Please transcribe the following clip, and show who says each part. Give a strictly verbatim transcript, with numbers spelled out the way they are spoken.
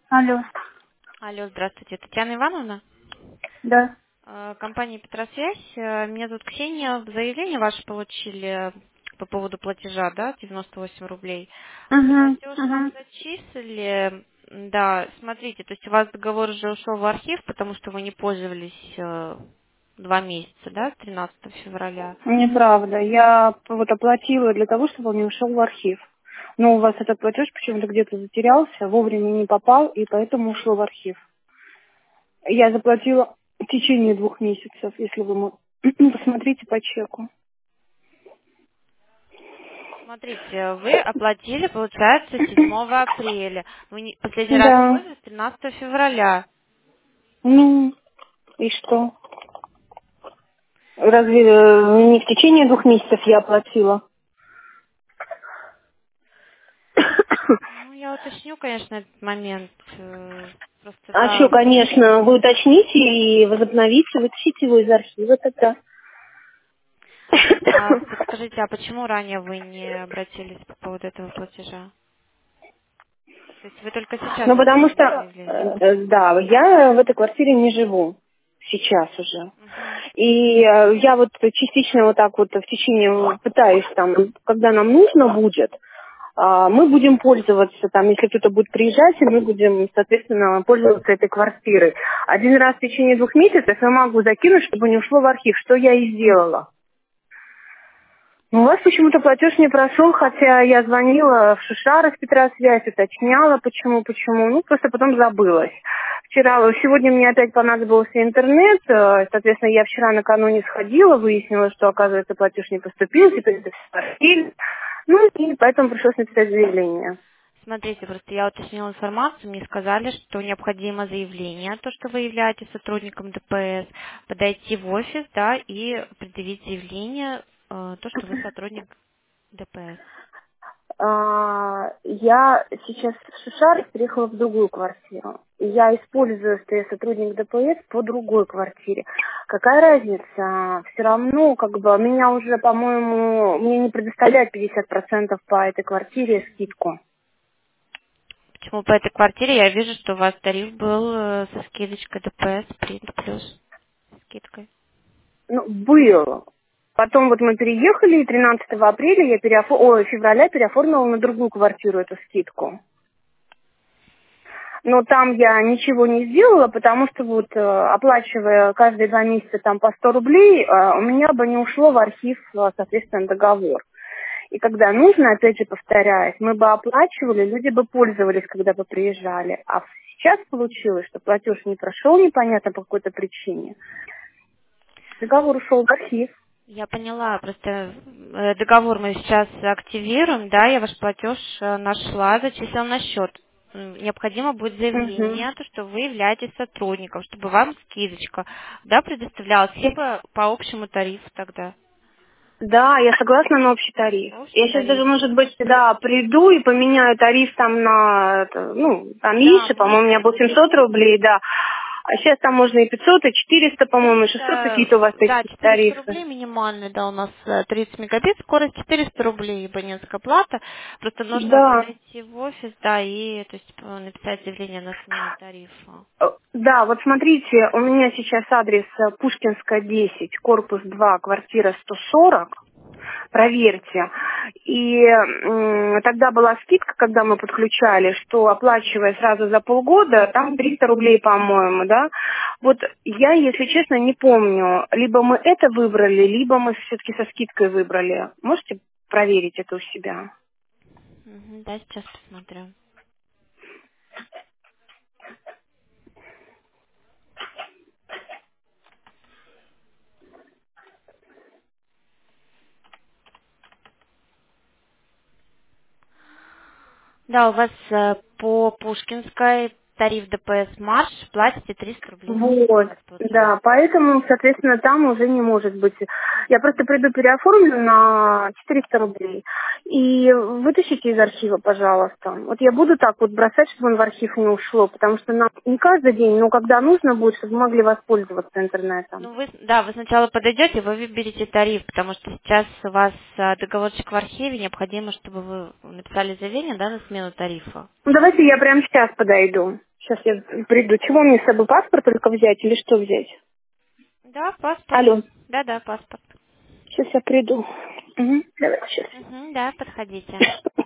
Speaker 1: Алло.
Speaker 2: Алло, здравствуйте, Татьяна Ивановна.
Speaker 1: Да.
Speaker 2: Э, Компания Петросвязь. Э, Меня зовут Ксения. Заявление ваше получили по поводу платежа, да, девяносто восемь рублей.
Speaker 1: Угу,
Speaker 2: Платеж вам
Speaker 1: угу.
Speaker 2: зачислили. Да, смотрите, то есть у вас договор уже ушел в архив, потому что вы не пользовались э, два месяца, да, с тринадцатого февраля.
Speaker 1: Неправда. Я вот оплатила для того, чтобы он не ушел в архив. Но у вас этот платеж почему-то где-то затерялся, вовремя не попал, и поэтому ушел в архив. Я заплатила в течение двух месяцев, если вы мо- посмотрите по чеку.
Speaker 2: Смотрите, вы оплатили, получается, седьмого апреля. Вы не- последний раз
Speaker 1: Да.
Speaker 2: пользовались тринадцатого февраля.
Speaker 1: Ну, и что? Разве э, не в течение двух месяцев я оплатила?
Speaker 2: Ну, я уточню, конечно, этот момент. Э, Просто,
Speaker 1: А что,
Speaker 2: да.
Speaker 1: конечно, вы уточните и возобновите, вытащите его из архива тогда.
Speaker 2: А подскажите, а почему ранее вы не обратились по поводу этого платежа? То есть вы только сейчас
Speaker 1: Ну, потому
Speaker 2: оставили
Speaker 1: что,
Speaker 2: заявление?
Speaker 1: э, да, я в этой квартире не живу сейчас уже.
Speaker 2: Угу.
Speaker 1: И э, я вот частично вот так вот в течение пытаюсь там, когда нам нужно будет, а, мы будем пользоваться там, если кто-то будет приезжать, и мы будем, соответственно, пользоваться этой квартирой. Один раз в течение двух месяцев я могу закинуть, чтобы не ушло в архив, что я и сделала. Ну, у вас почему-то платеж не прошел, хотя я звонила в Шишары в Петросвязь, уточняла, почему, почему. Ну, просто потом забылась. Вчера, сегодня мне опять понадобился интернет, э, соответственно, я вчера накануне сходила, выяснила, что, оказывается, платеж не поступил, теперь это все архив. Ну, и поэтому пришлось написать заявление.
Speaker 2: Смотрите, просто я уточнила информацию, мне сказали, что необходимо заявление, то, что вы являетесь сотрудником ДПС, подойти в офис, да, и предъявить заявление, э, то, что вы сотрудник ДПС.
Speaker 1: А, Я сейчас в Шишары переехала в другую квартиру. И я использую, что я сотрудник ДПС по другой квартире. Какая разница? Все равно, как бы, меня уже, по-моему, мне не предоставляют пятьдесят процентов по этой квартире скидку.
Speaker 2: Почему по этой квартире я вижу, что у вас тариф был э, со скидочкой ДПС, принт плюс скидкой.
Speaker 1: Ну, был. Потом вот мы переехали, и тринадцатого апреля я переофо... Ой, февраля переоформила на другую квартиру эту скидку. Но там я ничего не сделала, потому что вот э, оплачивая каждые два месяца там по сто рублей, э, у меня бы не ушло в архив, э, соответственно, договор. И когда нужно, опять же повторяюсь, мы бы оплачивали, люди бы пользовались, когда бы приезжали. А сейчас получилось, что платеж не прошел непонятно по какой-то причине. Договор ушел в архив.
Speaker 2: Я поняла, просто э, договор мы сейчас активируем, да, я ваш платеж э, нашла, зачислила на счет. М, Необходимо будет
Speaker 1: Мгм.
Speaker 2: заявление, то, что вы являетесь сотрудником, чтобы вам скидочка, да, предоставлялась, либо по общему тарифу тогда.
Speaker 1: Да, я согласна на общий тариф.
Speaker 2: Общий
Speaker 1: Я сейчас даже,
Speaker 2: тариф.
Speaker 1: может быть, да, приду и поменяю тариф там на, это, ну, там
Speaker 2: Да,
Speaker 1: меньше, по-моему, у
Speaker 2: мне
Speaker 1: меня был семьсот рублей, да. А сейчас там можно и пятьсот, и четыреста, по-моему, и шестьсот
Speaker 2: четыреста,
Speaker 1: какие-то у вас
Speaker 2: да,
Speaker 1: такие
Speaker 2: четыреста
Speaker 1: тарифы.
Speaker 2: рублей минимальный, да, у нас э, тридцать мегабит, скорость четыреста рублей, абонентская плата. Просто нужно
Speaker 1: Да.
Speaker 2: подойти в офис, да, и то есть э, написать заявление на смену тарифа.
Speaker 1: Э, Да, вот смотрите, у меня сейчас адрес э, Пушкинская, десять, корпус два, квартира сто сорок. Проверьте. И м, тогда была скидка, когда мы подключали, что оплачивая сразу за полгода, там триста рублей, по-моему, да. Вот я, если честно, не помню, либо мы это выбрали, либо мы все-таки со скидкой выбрали. Можете проверить это у себя?
Speaker 2: Мгм, да, сейчас посмотрю. Да, у вас э, по Пушкинской тариф ДПС марш, платите триста рублей в месяц у
Speaker 1: Вот,
Speaker 2: вас получается.
Speaker 1: да, поэтому, соответственно, там уже не может быть. Я просто приду переоформлю на четыреста рублей и вытащите из архива, пожалуйста. Вот я буду так вот бросать, чтобы он в архив не ушло, потому что нам не каждый день, но когда нужно будет, чтобы мы могли воспользоваться интернетом.
Speaker 2: Ну, вы, да, вы сначала подойдете, вы выберете тариф, потому что сейчас у вас э, договорчик в архиве, необходимо, чтобы вы написали заявление, да, на смену тарифа.
Speaker 1: Ну, давайте я прямо сейчас подойду. Сейчас я приду. Чего мне с собой, паспорт только взять или что взять?
Speaker 2: Да, паспорт.
Speaker 1: Алло.
Speaker 2: Да-да, паспорт.
Speaker 1: Сейчас я приду. Угу. Давайте сейчас.
Speaker 2: Угу, да, подходите.